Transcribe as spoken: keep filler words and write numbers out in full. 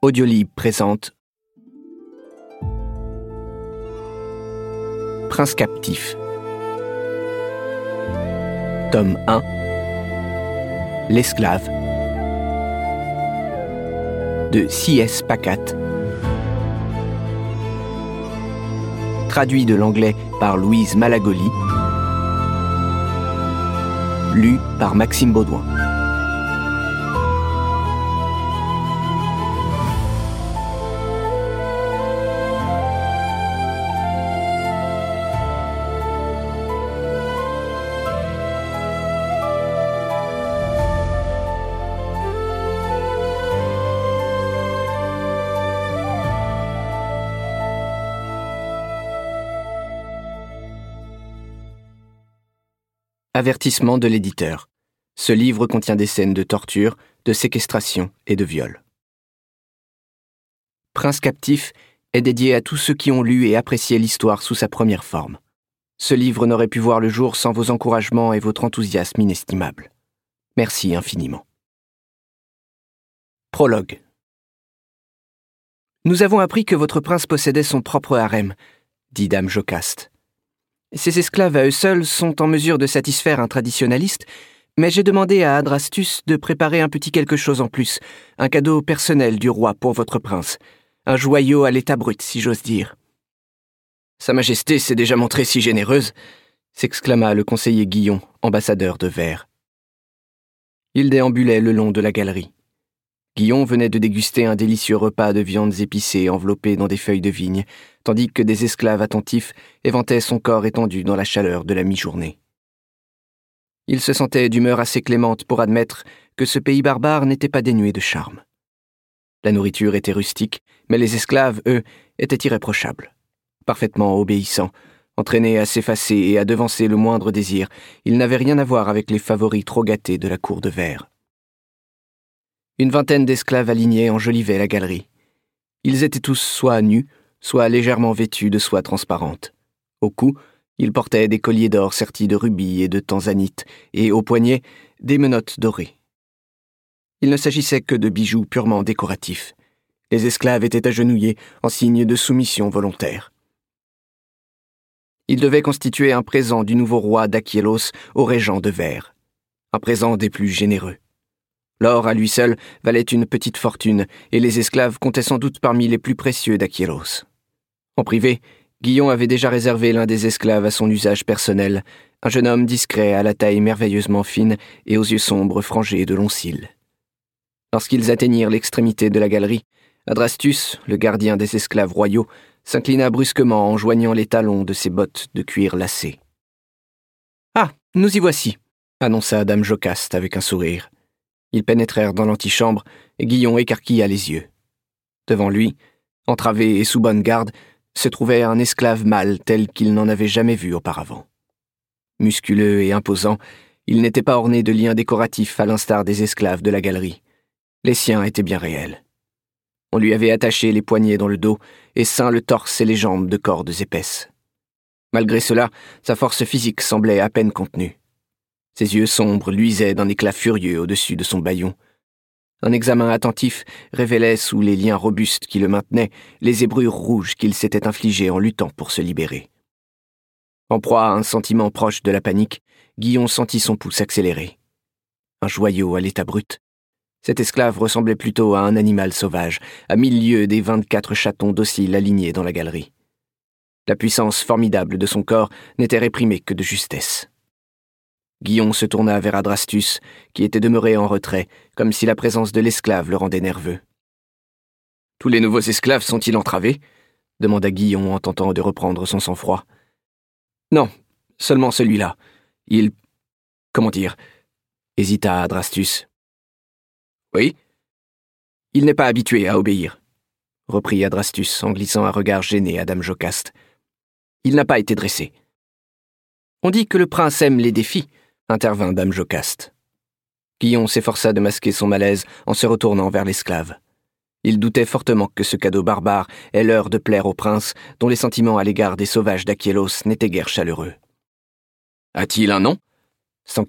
Audiolib présente Prince captif. Tome un. L'esclave de C S Pacat. Traduit de l'anglais par Louise Malagoli. Lu par Maxime Baudouin. Avertissement de l'éditeur. Ce livre contient des scènes de torture, de séquestration et de viol. Prince captif est dédié à tous ceux qui ont lu et apprécié l'histoire sous sa première forme. Ce livre n'aurait pu voir le jour sans vos encouragements et votre enthousiasme inestimable. Merci infiniment. Prologue. Nous avons appris que votre prince possédait son propre harem, dit Dame Jocaste. Ces esclaves à eux seuls sont en mesure de satisfaire un traditionnaliste, mais j'ai demandé à Adrastus de préparer un petit quelque chose en plus, un cadeau personnel du roi pour votre prince, un joyau à l'état brut, si j'ose dire. Sa Majesté s'est déjà montrée si généreuse, s'exclama le conseiller Guillon, ambassadeur de Vert. Il déambulait le long de la galerie. Guillon venait de déguster un délicieux repas de viandes épicées enveloppées dans des feuilles de vigne, tandis que des esclaves attentifs éventaient son corps étendu dans la chaleur de la mi-journée. Il se sentait d'humeur assez clémente pour admettre que ce pays barbare n'était pas dénué de charme. La nourriture était rustique, mais les esclaves, eux, étaient irréprochables. Parfaitement obéissants, entraînés à s'effacer et à devancer le moindre désir, ils n'avaient rien à voir avec les favoris trop gâtés de la cour de Vert. Une vingtaine d'esclaves alignés enjolivaient la galerie. Ils étaient tous soit nus, soit légèrement vêtus de soie transparente. Au cou, ils portaient des colliers d'or sertis de rubis et de tanzanite, et aux poignets, des menottes dorées. Il ne s'agissait que de bijoux purement décoratifs. Les esclaves étaient agenouillés en signe de soumission volontaire. Ils devaient constituer un présent du nouveau roi d'Aquielos au régent de Vert, un présent des plus généreux. L'or à lui seul valait une petite fortune, et les esclaves comptaient sans doute parmi les plus précieux d'Aquielos. En privé, Guillon avait déjà réservé l'un des esclaves à son usage personnel, un jeune homme discret à la taille merveilleusement fine et aux yeux sombres frangés de longs cils. Lorsqu'ils atteignirent l'extrémité de la galerie, Adrastus, le gardien des esclaves royaux, s'inclina brusquement en joignant les talons de ses bottes de cuir lacées. « Ah, nous y voici !» annonça Dame Jocaste avec un sourire. Ils pénétrèrent dans l'antichambre et Guillon écarquilla les yeux. Devant lui, entravé et sous bonne garde, se trouvait un esclave mâle tel qu'il n'en avait jamais vu auparavant. Musculeux et imposant, il n'était pas orné de liens décoratifs à l'instar des esclaves de la galerie. Les siens étaient bien réels. On lui avait attaché les poignets dans le dos et ceint le torse et les jambes de cordes épaisses. Malgré cela, sa force physique semblait à peine contenue. Ses yeux sombres luisaient d'un éclat furieux au-dessus de son bâillon. Un examen attentif révélait sous les liens robustes qui le maintenaient les ébrures rouges qu'il s'était infligées en luttant pour se libérer. En proie à un sentiment proche de la panique, Guillon sentit son pouls s'accélérer. Un joyau à l'état brut. Cet esclave ressemblait plutôt à un animal sauvage, à mille lieues des vingt-quatre chatons dociles alignés dans la galerie. La puissance formidable de son corps n'était réprimée que de justesse. Guillon se tourna vers Adrastus, qui était demeuré en retrait, comme si la présence de l'esclave le rendait nerveux. « Tous les nouveaux esclaves sont-ils entravés ?» demanda Guillon en tentant de reprendre son sang-froid. « Non, seulement celui-là. Il... comment dire ?» hésita Adrastus. « Oui ? Il n'est pas habitué à obéir, » reprit Adrastus en glissant un regard gêné à Dame Jocaste. « Il n'a pas été dressé. »« On dit que le prince aime les défis, » intervint Dame Jocaste. Guillon s'efforça de masquer son malaise en se retournant vers l'esclave. Il doutait fortement que ce cadeau barbare ait l'heure de plaire au prince, dont les sentiments à l'égard des sauvages d'Aquielos n'étaient guère chaleureux. « A-t-il un nom »